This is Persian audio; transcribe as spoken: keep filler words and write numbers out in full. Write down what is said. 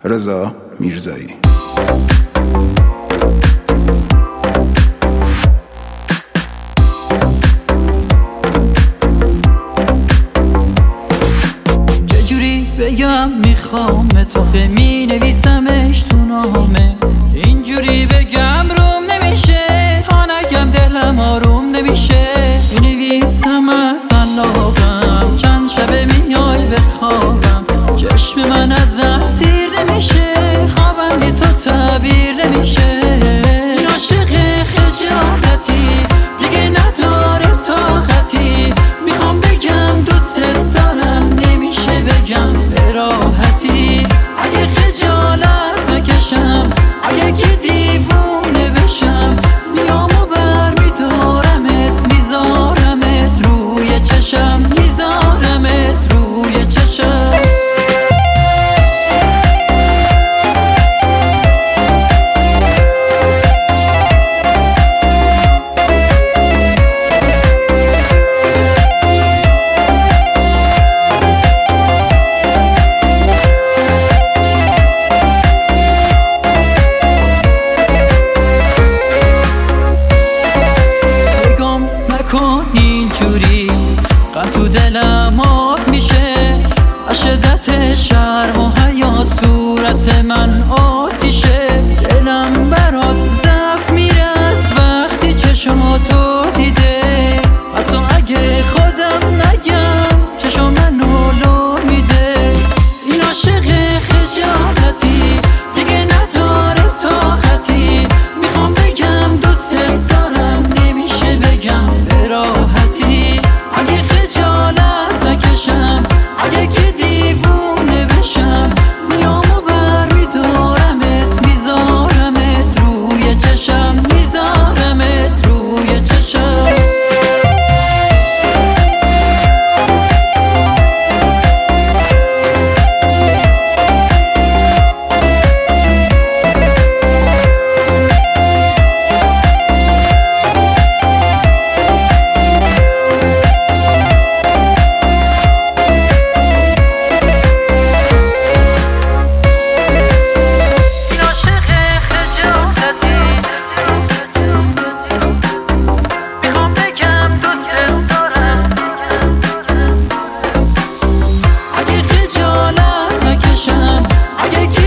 رضا میرزایی. چجوری بگم میخوام تو خه می نویسمش تو نامه، اینجوری بگم روم نمیشه تا نگم دلم آروم نمیشه. نویسم از علاقم چند شبه میای بخوابم، چشم من از سیر نمیشه، خوابم بی تو تعبیر نمیشه. این عاشق خجالتی دیگه نداره طاقتی، میخوام بگم دوست دارم نمیشه بگم به راحتی. اگه خجالت نکشم، اگه که دیوونه بشم، میام و برمیدارمت میذارمت روی چشم، میذارمت روی چشم. اینجوری غم تو دلم آب میشه، از شدت شرم و حیا صورت من آتیشه. دلم برات ضعف میره از وقتی چشماتو دیده، حتی اگه خودم نگم چشم منو لو میده. این عاشق خجالتی دیگه نداره طاقتی، میخوام بگم دوست دارم نمیشه بگم به راحتی. اگه خجالت نکشم، اگه که دیوونه بشم، میام و برمیدارمت میذارمت روی چشم، میذارمت روی چشم. اگه